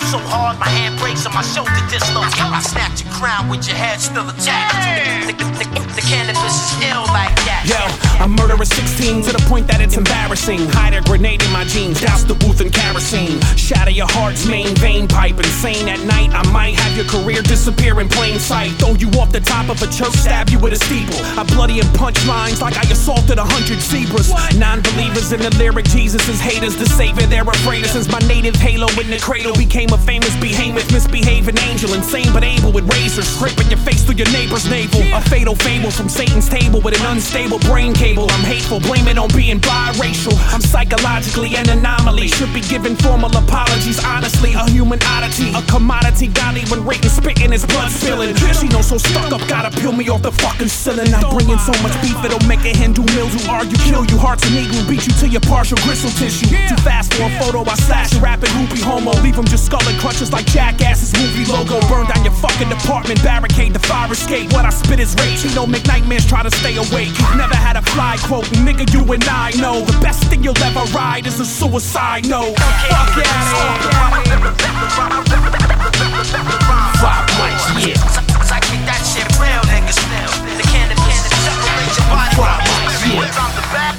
so hard, my hand breaks and my shoulder dislocates. I snapped your crown with your head still attached. The cannabis is ill like that. Yo, I murder a 16 to the point that it's embarrassing. Hide a grenade in my jeans, douse the booth in kerosene. Shatter your heart's main vein pipe. Insane at night, I might have your career disappear in plain sight. Throw you off the top of a church, stab you with a steeple. I bloody and punch lines like I assaulted 100 zebras. Non-believers in the lyric, Jesus is haters. The savior, they're afraid of. Since my native halo in the cradle became a famous behemoth, misbehaving angel, insane but able with razors, scraping your face through your neighbor's navel. A fatal fable from Satan's table with an unstable brain cable. I'm hateful, blame it on being biracial. I'm psychologically an anomaly, should be giving formal apologies. Honestly, a human oddity, a commodity. Golly, when Rayton spitting, his blood spilling. She knows so stuck up, gotta peel me off the fucking ceiling. I'm bringing so much beef it'll make a Hindu mills who argue, kill you. Hearts and eagle, beat you to your partial gristle tissue. Too fast for a photo, I slash a rapid groupie homo. Leave him just skull and crutches like Jackass's movie logo. Burn down your fucking apartment, barricade the fire escape. What I spit is rage, you don't make nightmares try to stay awake. You've never had a fly quote, nigga, you and I know. The best thing you'll ever ride is a suicide note. Fuck it. 5 mics, yeah. I keep that shit real, niggas. The cannabis separate your body from the spirit. From the back,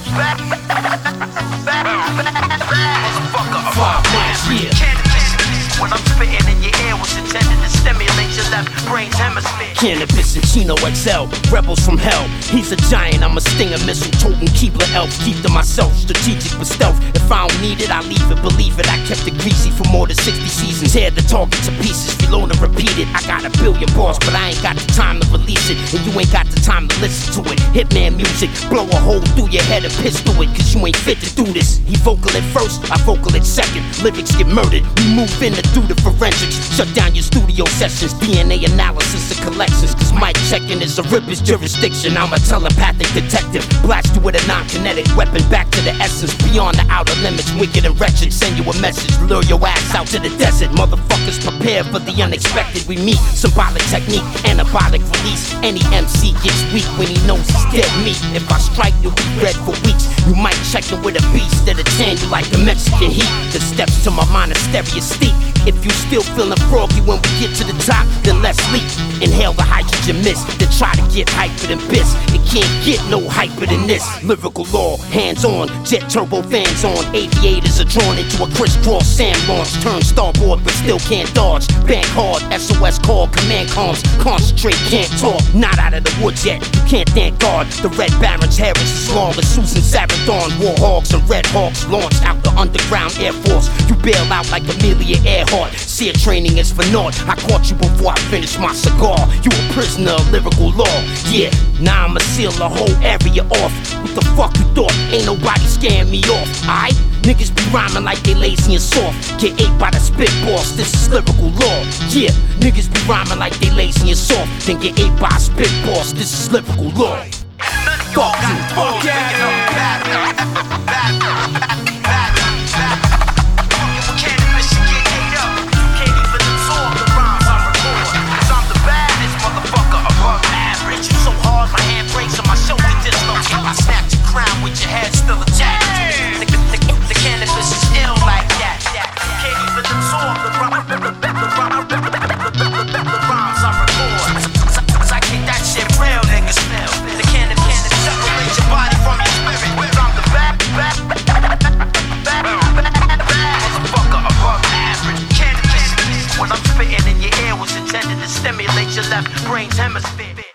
motherfucker. 5 mics, yeah. Cannabis, when I'm spitting in your ear, was intended to stimulate your left brain's hemisphere. Cannabis and Chino XL, rebels from hell. He's a giant, I'm a stinger missile, toting Keebler elf. Keep to myself, strategic but stealth. If I don't need it, I leave it, believe it. I kept it greasy for more than 60 seasons. Tear the target to pieces, reload and repeat it. I got a billion bars, but I ain't got the time to release it. And you ain't got the time to listen to it. Hitman music, blow a hole through your head and piss through it, cause you ain't fit to do this. He vocal at first, I vocal at second. Lyrics get murdered, we move in to do the forensics. Shut down your studio sessions, DNA analysis and collections. Cause mic checking is a ripper's jurisdiction. I'm a telepathic detective, blast you with a non-kinetic weapon. Back to the essence, beyond the outer limits. Wicked and wretched, send you a message, lure your ass out to the desert. Motherfuckers prepare for the unexpected. We meet, symbolic technique, anabolic release. Any MC gets weak when he knows he's dead meat. If I strike, you'll be red for weeks. You might check it with a beast that'll tan you like the Mexican heat. The steps to my monastery is steep. If you still feeling froggy when we get to the top, then let's leap. Inhale the hydrogen mist, then try to get hyper than this. It can't get no hyper than this. Lyrical law, hands on, jet turbo fans on. Aviators are drawn into a crisscross sand launch. Turn starboard but still can't dodge. Bank hard, SOS call, command comms. Concentrate, can't talk, not out of the woods yet. You can't thank God. The Red Baron's hair is as long as Susan Sarandon. War hogs and Red Hawks launch out the underground Air Force. You bail out like Amelia Earhart. Seer training is for naught. I caught you before I finished my cigar. You a prisoner of lyrical law. Yeah, now I'ma seal the whole area off. What the fuck you thought? Ain't nobody scaring me off, aight? Niggas be rhyming like they lazy and soft. Get ate by the spitballs, this is lyrical law. Yeah, niggas be rhyming like they lazy and soft. Then get ate by spitballs, this is lyrical law. Fuck you. Fuck yeah. I snapped your crown with your head still attached. The cannabis is ill like that. Can't even absorb the rhymes I record. Cause I keep that shit real, niggas. The cannabis separate your body from your spirit. From the motherfucker above average. Cannabis, when I'm spitting in your ear, was intended to stimulate your left brain's hemisphere.